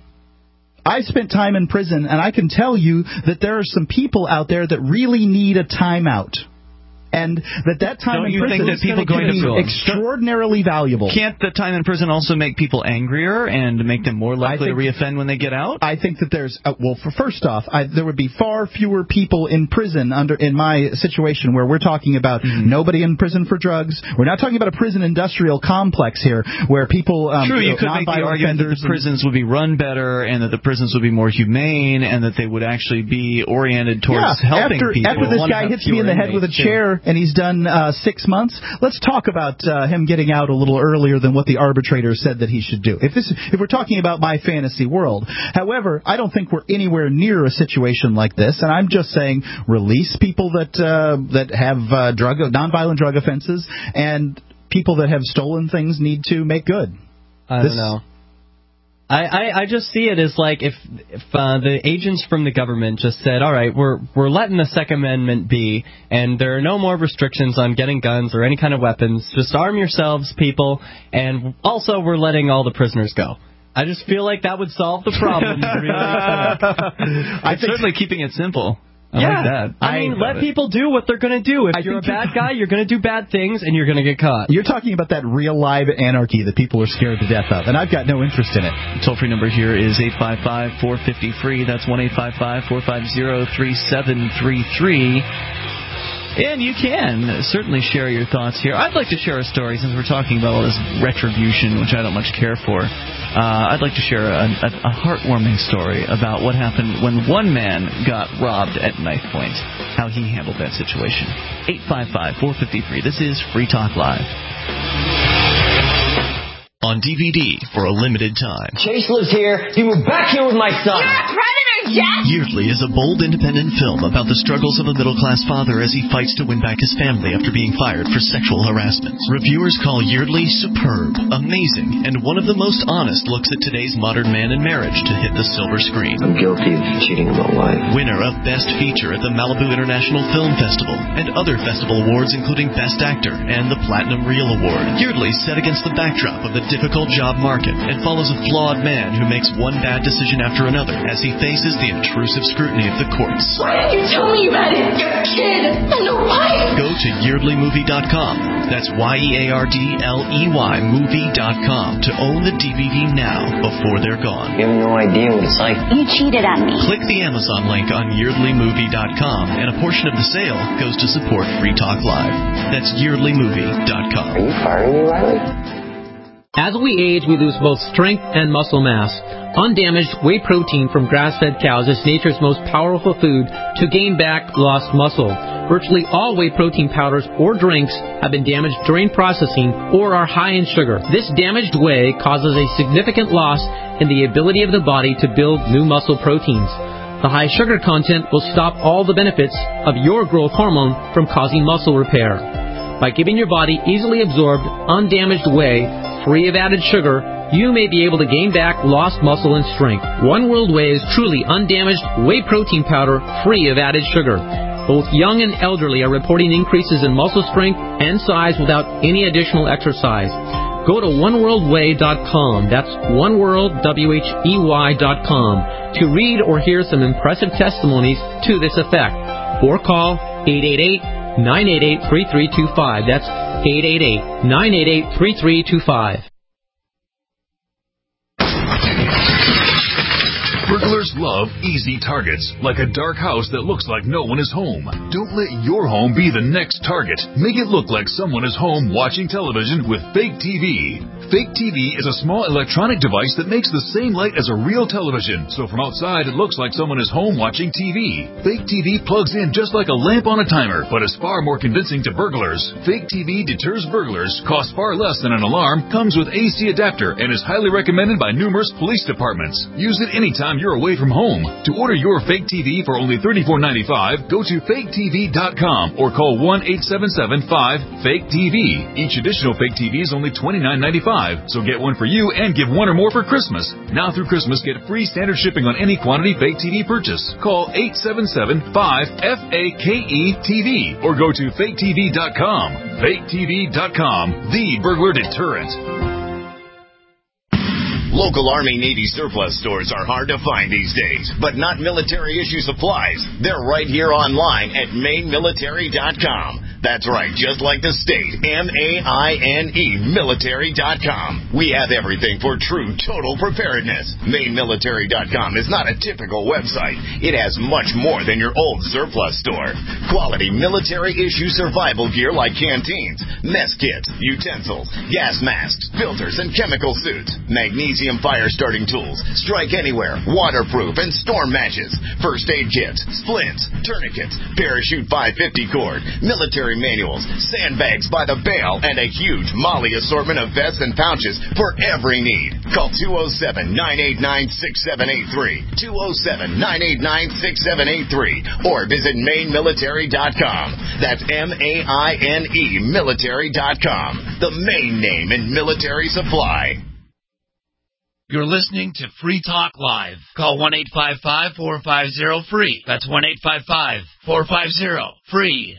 I spent time in prison, and I can tell you that there are some people out there that really need a timeout. And that that time Don't in you prison think that people can going to be prison- extraordinarily valuable. Can't the time in prison also make people angrier and make them more likely think, to reoffend when they get out? I think that there's uh, well, for first off, I, there would be far fewer people in prison under in my situation where we're talking about mm-hmm. nobody in prison for drugs. We're not talking about a prison industrial complex here where people um, True, you could make the argument that the prisons would be run better and that the prisons would be more humane and that they would actually be oriented towards yeah, helping after, people. After this guy hits me in the head with a chair too. and he's done uh, six months, let's talk about uh, him getting out a little earlier than what the arbitrator said that he should do. If this, if we're talking about my fantasy world, however, I don't think we're anywhere near a situation like this, and I'm just saying release people that uh, that have uh, drug nonviolent drug offenses, and people that have stolen things need to make good. I this, don't know. I, I, I just see it as like if if uh, the agents from the government just said, all right, we're we're letting the Second Amendment be, and there are no more restrictions on getting guns or any kind of weapons. Just arm yourselves, people, and also we're letting all the prisoners go. I just feel like that would solve the problem. Really I'm certainly keeping it simple. I yeah, like that. I mean, let people do what they're going to do. If I you're a think bad you're- guy, you're going to do bad things, and you're going to get caught. You're talking about that real live anarchy that people are scared to death of, and I've got no interest in it. Toll-free number here is eight five five, four five zero, free. That's one eight five five, four five zero, three seven three three. And you can certainly share your thoughts here. I'd like to share a story, since we're talking about all this retribution, which I don't much care for. Uh, I'd like to share a, a, a heartwarming story about what happened when one man got robbed at knife point, how he handled that situation. eight five five, four five zero, free. This is Free Talk Live. On D V D for a limited time. Chase lives here. He moved back here with my son. You're a predator, Jack! Yeardley is a bold independent film about the struggles of a middle-class father as he fights to win back his family after being fired for sexual harassment. Reviewers call Yeardley superb, amazing, and one of the most honest looks at today's modern man and marriage to hit the silver screen. I'm guilty of cheating on my wife. Winner of Best Feature at the Malibu International Film Festival and other festival awards including Best Actor and the Platinum Reel Award. Yeardley's set against the backdrop of the difficult job market and follows a flawed man who makes one bad decision after another as he faces the intrusive scrutiny of the courts. Why didn't you tell me about it? You're a kid and a wife. Go to yeardley movie dot com. That's Y E A R D L E Y movie dot com to own the D V D now before they're gone. You have no idea what it's like. You cheated on me. Click the Amazon link on yeardley movie dot com and a portion of the sale goes to support Free Talk Live. That's yeardley movie dot com. Are you firing me, Riley? As we age, we lose both strength and muscle mass. Undamaged whey protein from grass-fed cows is nature's most powerful food to gain back lost muscle. Virtually all whey protein powders or drinks have been damaged during processing or are high in sugar. This damaged whey causes a significant loss in the ability of the body to build new muscle proteins. The high sugar content will stop all the benefits of your growth hormone from causing muscle repair. By giving your body easily absorbed, undamaged whey, free of added sugar, you may be able to gain back lost muscle and strength. One World Whey is truly undamaged whey protein powder, free of added sugar. Both young and elderly are reporting increases in muscle strength and size without any additional exercise. go to one world way dot com. That's one world way dot com to read or hear some impressive testimonies to this effect. Or call eight eight eight, nine eight eight, three three two five. That's eight eight eight, nine eight eight, three three two five. Burglars love easy targets, like a dark house that looks like no one is home. Don't let your home be the next target. Make it look like someone is home watching television with Fake T V. Fake T V is a small electronic device that makes the same light as a real television, so from outside it looks like someone is home watching T V. Fake T V plugs in just like a lamp on a timer, but is far more convincing to burglars. Fake T V deters burglars, costs far less than an alarm, comes with A C adapter, and is highly recommended by numerous police departments. Use it anytime you're away from home. To order your Fake T V for only thirty-four ninety-five, go to fake T V dot com or call one eight seven seven, five, fake T V. Each additional Fake T V is only twenty-nine ninety-five, so get one for you and give one or more for Christmas. Now through Christmas, get free standard shipping on any quantity Fake T V purchase. Call eight seven seven, five, F A K E T V or go to fake T V dot com. fake T V dot com, the burglar deterrent. Local Army Navy surplus stores are hard to find these days, but not military issue supplies. They're right here online at maine military dot com. That's right, just like the state, M A I N E, military dot com. We have everything for true total preparedness. maine military dot com is not a typical website. It has much more than your old surplus store. Quality military-issue survival gear like canteens, mess kits, utensils, gas masks, filters, and chemical suits, magnesium fire-starting tools, strike anywhere, waterproof, and storm matches, first aid kits, splints, tourniquets, parachute five fifty cord, military manuals, sandbags by the bale, and a huge Molly assortment of vests and pouches for every need. Call two oh seven, nine eight nine, six seven eight three, two oh seven, nine eight nine, six seven eight three, or visit maine military dot com. That's M A I N E, military dot com, the main name in military supply. You're listening to Free Talk Live. Call one eight five five, four five zero, free. That's one eight five five, four five zero, free.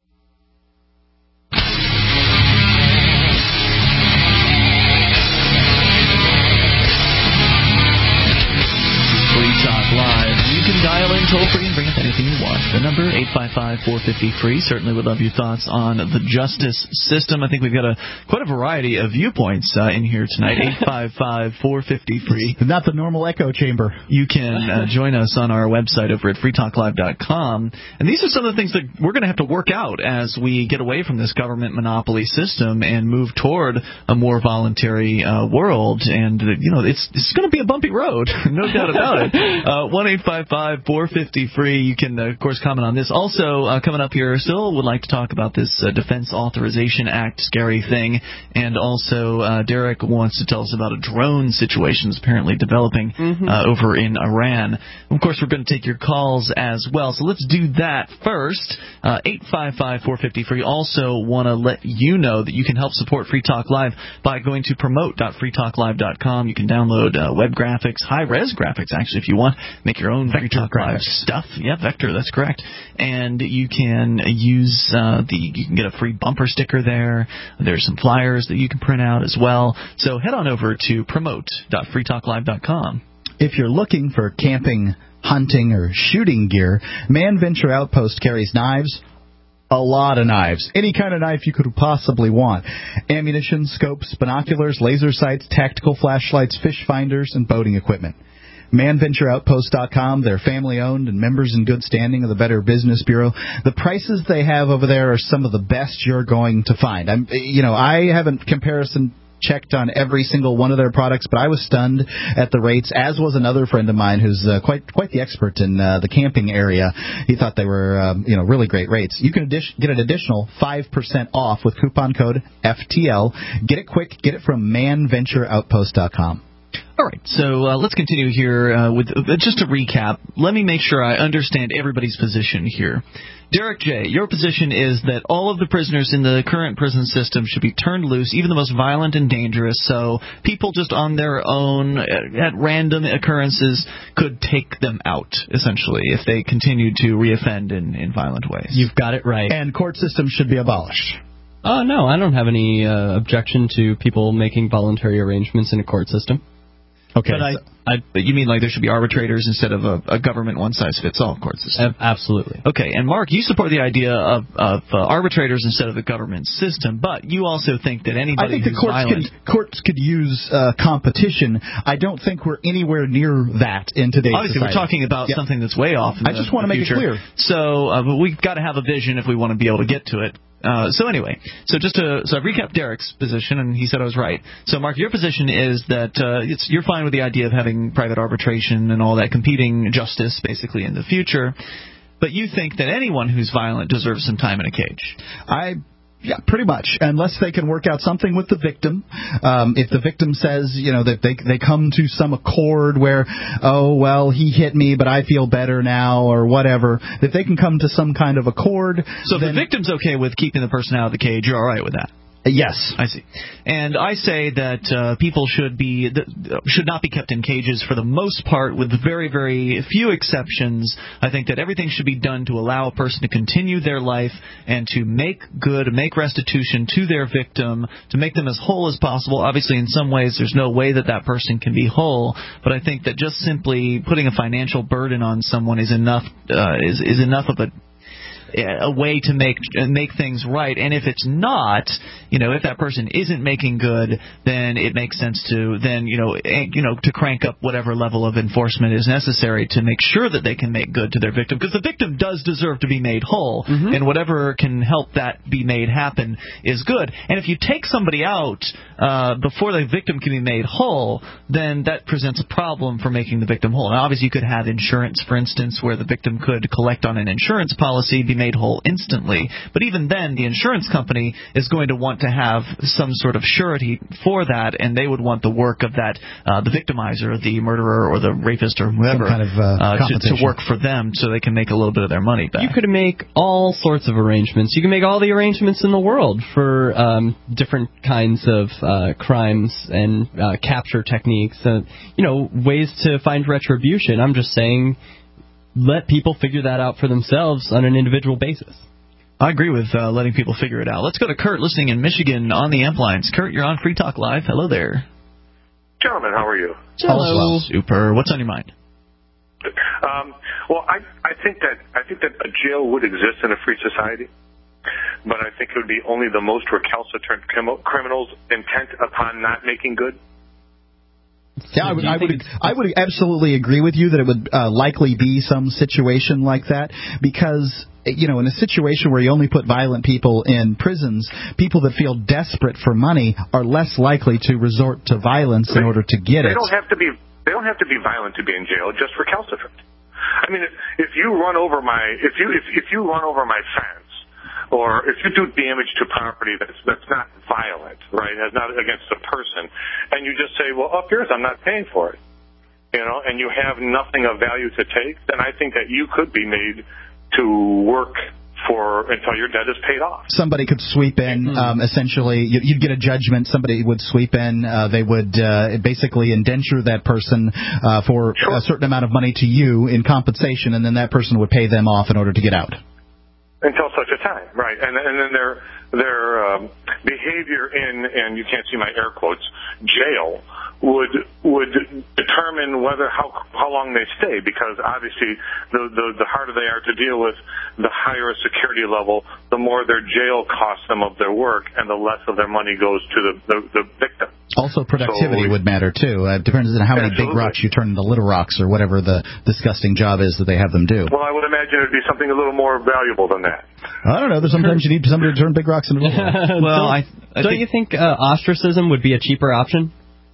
Free Talk Live. You can dial in toll free and bring up anything you want. The number, eight five five, four five zero, free. Certainly would love your thoughts on the justice system. I think we've got a quite a variety of viewpoints uh, in here tonight. eight five five, four five zero, free. Not the normal echo chamber. You can uh, join us on our website over at free talk live dot com. And these are some of the things that we're going to have to work out as we get away from this government monopoly system and move toward a more voluntary uh, world. And, uh, you know, it's, it's going to be a bumpy road, no doubt about it. Uh, one eight five five, four five zero, free. You can, uh, of course, comment on this. Also, uh, coming up here, still would like to talk about this uh, Defense Authorization Act scary thing. And also, uh, Derek wants to tell us about a drone situation that's apparently developing mm-hmm. uh, over in Iran. Of course, we're going to take your calls as well. So let's do that first. Uh, eight five five, four five zero, free. Also want to let you know that you can help support Free Talk Live by going to promote dot free talk live dot com. You can download uh, web graphics, high-res graphics, actually, if you want. Make your own Free Talk Live stuff. Yeah, Vector, that's correct. And you can use uh, the, you can get a free bumper sticker there. There's some flyers that you can print out as well. So head on over to promote dot free talk live dot com. If you're looking for camping, hunting, or shooting gear, Man Venture Outpost carries knives. A lot of knives. Any kind of knife you could possibly want. Ammunition, scopes, binoculars, laser sights, tactical flashlights, fish finders, and boating equipment. man venture outpost dot com. They're family-owned and members in good standing of the Better Business Bureau. The prices they have over there are some of the best you're going to find. I'm, you know, I haven't comparison checked on every single one of their products, but I was stunned at the rates, as was another friend of mine who's uh, quite quite the expert in uh, the camping area. He thought they were um, you know really great rates. You can addi- get an additional five percent off with coupon code F T L. Get it quick. Get it from man venture outpost dot com. All right, so uh, let's continue here uh, with uh, just to recap. Let me make sure I understand everybody's position here. Derek J., your position is that all of the prisoners in the current prison system should be turned loose, even the most violent and dangerous, so people just on their own, at random occurrences, could take them out, essentially, if they continue to reoffend in, in violent ways. You've got it right. And court systems should be abolished. Uh, no, I don't have any uh, objection to people making voluntary arrangements in a court system. Okay. But, I, I, but you mean like there should be arbitrators instead of a, a government one-size-fits-all court system? Absolutely. Okay, and Mark, you support the idea of, of uh, arbitrators instead of the government system, but you also think that anybody I think who's the courts violent... could, courts could use uh, competition. I don't think we're anywhere near that in today's Obviously, society. we're talking about yeah. something that's way off in I the, just want to make future. it clear. So uh, but we've got to have a vision if we want to be able to get to it. Uh, so anyway, so just to so I've recapped Derek's position, and he said I was right. So Mark, your position is that uh, it's, you're fine with the idea of having private arbitration and all that, competing justice basically in the future, but you think that anyone who's violent deserves some time in a cage. I. Yeah, pretty much. Unless they can work out something with the victim. Um, if the victim says, you know, that they they come to some accord where, oh, well, he hit me, but I feel better now, or whatever, if they can come to some kind of accord. So then, if the victim's okay with keeping the person out of the cage, you're all right with that? Yes. I see. And I say that uh, people should be should not be kept in cages for the most part, with very, very few exceptions. I think that everything should be done to allow a person to continue their life and to make good, make restitution to their victim, to make them as whole as possible. Obviously, in some ways, there's no way that that person can be whole, but I think that just simply putting a financial burden on someone is enough uh, is is enough of a a way to make make things right. And if it's not, you know, if that person isn't making good, then it makes sense to then, you know, you know, to crank up whatever level of enforcement is necessary to make sure that they can make good to their victim, because the victim does deserve to be made whole, mm-hmm. and whatever can help that be made happen is good. And if you take somebody out uh, before the victim can be made whole, then that presents a problem for making the victim whole. Now, obviously, you could have insurance, for instance, where the victim could collect on an insurance policy, be made whole instantly. But even then, the insurance company is going to want to have some sort of surety for that, and they would want the work of that, uh, the victimizer, the murderer, or the rapist, or whoever, some kind of, uh, uh, to, to work for them so they can make a little bit of their money back. You could make all sorts of arrangements. You can make all the arrangements in the world for um, different kinds of uh, crimes and uh, capture techniques, uh, you know, ways to find retribution. I'm just saying, let people figure that out for themselves on an individual basis. I agree with uh, letting people figure it out. Let's go to Kurt, listening in Michigan on the Amp Lines. Kurt, you're on Free Talk Live. Hello there. Gentlemen, how are you? Hello. Super. What's on your mind? Um, well, I, I think that I think that a jail would exist in a free society, but I think it would be only the most recalcitrant crim- criminals intent upon not making good. Yeah, I would, I would, I would absolutely agree with you that it would uh, likely be some situation like that, because, you know, in a situation where you only put violent people in prisons, people that feel desperate for money are less likely to resort to violence in order to get they it. Don't have to be, they don't have to be violent to be in jail, just recalcitrant. I mean, if, if you run over my if you if, if you run over my fence, or if you do damage to property that's that's not violent, right, has not against a person, and you just say, well, up yours, I'm not paying for it, you know, and you have nothing of value to take, then I think that you could be made to work for until your debt is paid off. Somebody could sweep in, mm-hmm. um, essentially, you'd get a judgment, somebody would sweep in, uh, they would uh, basically indenture that person uh, for sure. a certain amount of money to you in compensation, and then that person would pay them off in order to get out. Until such a time, right? And and then their their um, behavior in, and you can't see my air quotes, jail would would determine whether how how long they stay, because obviously the, the the harder they are to deal with, the higher a security level, the more their jail costs them of their work, and the less of their money goes to the the, the victim. Also, productivity so, would matter too. It depends on how many absolutely. big rocks you turn into little rocks, or whatever the disgusting job is that they have them do. Well, I would imagine it would be something a little more valuable than that. I don't know. There's sometimes you need somebody to turn big rocks into little rocks. Well, I, I don't think, you think uh, ostracism would be a cheaper option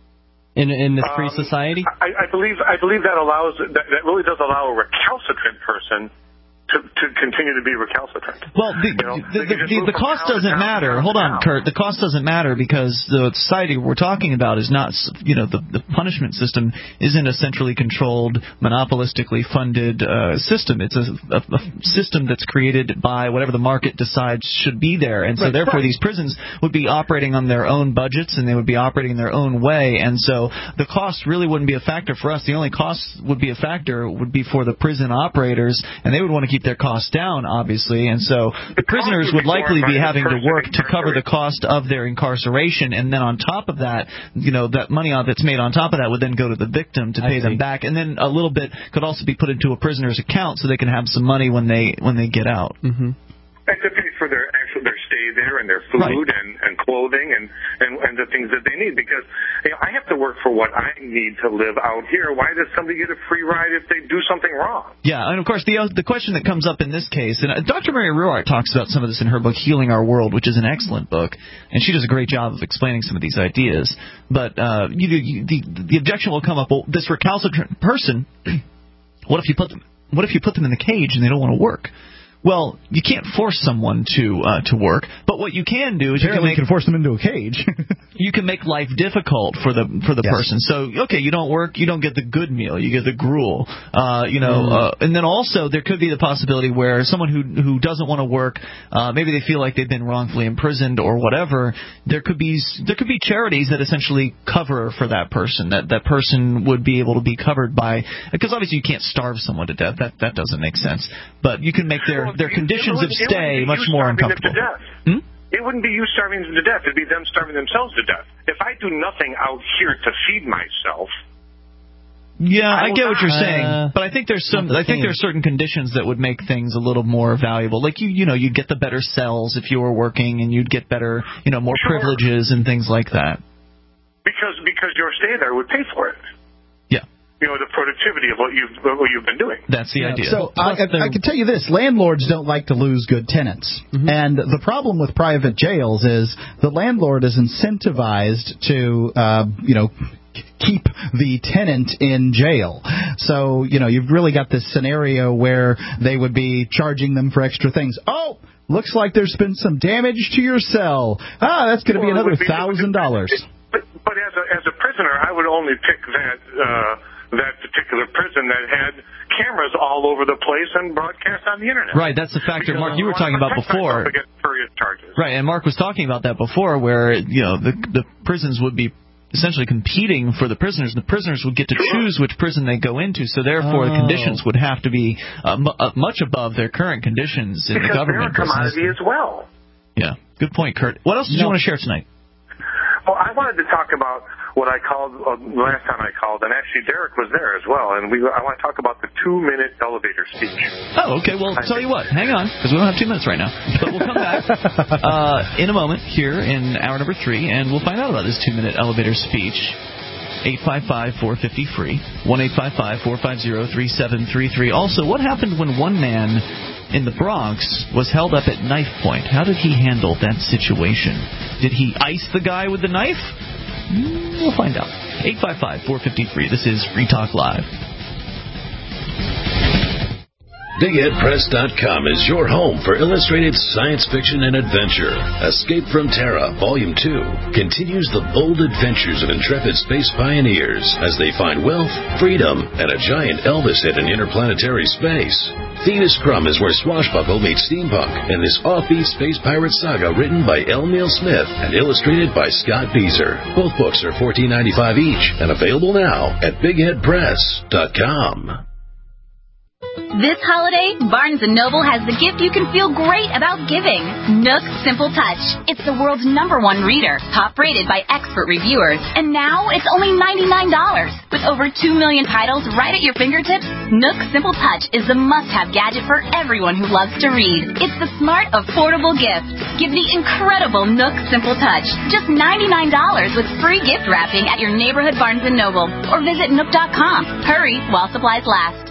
in in this free um, society? I, I believe I believe that allows that, that really does allow a recalcitrant person to, to continue to be recalcitrant. Well, the, you know, the, the, the, the cost doesn't matter. Hold on, Kurt. The cost doesn't matter because the society we're talking about is not, you know, the, the punishment system isn't a centrally controlled, monopolistically funded uh, system. It's a, a, a system that's created by whatever the market decides should be there. And so, right, therefore, right. these prisons would be operating on their own budgets and they would be operating in their own way. And so the cost really wouldn't be a factor for us. The only cost would be a factor would be for the prison operators, and they would want to keep keep their costs down, obviously, and so the prisoners would likely be having to work to cover the cost of their incarceration, and then on top of that, you know, that money that's made on top of that would then go to the victim to pay them back, and then a little bit could also be put into a prisoner's account so they can have some money when they when they get out. Mm-hmm. And to pay for their actual their stay there and their food right. and, and clothing and, and, and the things that they need. Because you know, I have to work for what I need to live out here. Why does somebody get a free ride if they do something wrong? Yeah, and of course the uh, the question that comes up in this case, and uh, Doctor Mary Ruwart talks about some of this in her book Healing Our World, which is an excellent book, and she does a great job of explaining some of these ideas. But uh, you, you, the the objection will come up: well, this recalcitrant person, what if you put them? What if you put them in the cage and they don't want to work? Well, you can't force someone to uh, to work, but what you can do is Apparently you can, make, you can force them into a cage. you can make life difficult for the for the yes. person. So, okay, you don't work, you don't get the good meal, you get the gruel. Uh, you know, mm. uh, and then also there could be the possibility where someone who who doesn't want to work, uh, maybe they feel like they've been wrongfully imprisoned or whatever. There could be there could be charities that essentially cover for that person. That that person would be able to be covered by, because obviously you can't starve someone to death. That that doesn't make sense. But you can make their their conditions of stay much more uncomfortable. Hmm? It wouldn't be you starving them to death. It'd be them starving themselves to death. If I do nothing out here to feed myself. Yeah, I, I get what you're uh, saying, but I think there's some. I think there's certain conditions that would make things a little more valuable. Like you, you know, you'd get the better cells if you were working, and you'd get better, you know, more sure. privileges and things like that. Because because your stay there would pay for it. Yeah. You know, the productivity of what you've what you've been doing. That's the yeah, idea. So I, I, I can tell you this: landlords don't like to lose good tenants, mm-hmm. and the problem with private jails is the landlord is incentivized to, uh, you know, keep the tenant in jail. So you know, you've really got this scenario where they would be charging them for extra things. Oh, looks like there's been some damage to your cell. Ah, that's going to be another thousand dollars. But but as a as a prisoner, I would only pick that. Uh, that particular prison that had cameras all over the place and broadcast on the internet. Right, that's the factor, Mark, you were talking about before. Right, and Mark was talking about that before, where, you know, the the prisons would be essentially competing for the prisoners. The prisoners would get to choose which prison they go into, so therefore oh. the conditions would have to be uh, m- uh, much above their current conditions in because the government they're a prisons. commodity as well. Yeah, good point, Kurt. What else did no. you want to share tonight? Well, I wanted to talk about what I called uh, last time I called, and actually Derek was there as well, and we I want to talk about the two-minute elevator speech. Oh, okay. Well, I tell you what, hang on, because we don't have two minutes right now. But we'll come back uh, in a moment here in hour number three, and we'll find out about this two-minute elevator speech. eight five five, four five zero, free, one eight five five, four five zero, three seven three three. Also, what happened when one man in the Bronx was held up at knife point? How did he handle that situation? Did he ice the guy with the knife? We'll find out. eight five five, four five zero, free. This is Free Talk Live. Big Ed Press dot com is your home for illustrated science fiction and adventure. Escape from Terra, Volume two, continues the bold adventures of intrepid space pioneers as they find wealth, freedom, and a giant Elvis hit in interplanetary space. Thetis Crumb is where swashbuckle meets steampunk in this offbeat space pirate saga written by L. Neil Smith and illustrated by Scott Beezer. Both books are fourteen ninety-five each and available now at Big Ed Press dot com. This holiday, Barnes and Noble has the gift you can feel great about giving. Nook Simple Touch. It's the world's number one reader, top rated by expert reviewers, and now it's only ninety-nine dollars. With over two million titles right at your fingertips, Nook Simple Touch is the must-have gadget for everyone who loves to read. It's the smart, affordable gift. Give the incredible Nook Simple Touch just ninety-nine dollars with free gift wrapping at your neighborhood Barnes and Noble, or visit nook dot com. Hurry while supplies last.